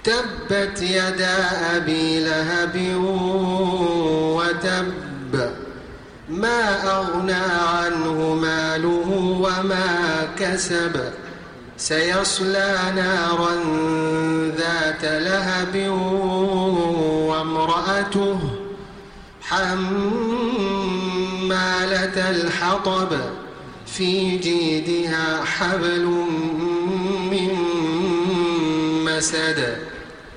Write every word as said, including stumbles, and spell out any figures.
تبت يدا أبي لهب وتب ما أغنى عنه ماله وما كسب سيصلى نارا ذات لهب وامرأته حمالة الحطب في جيدها حبل من مسد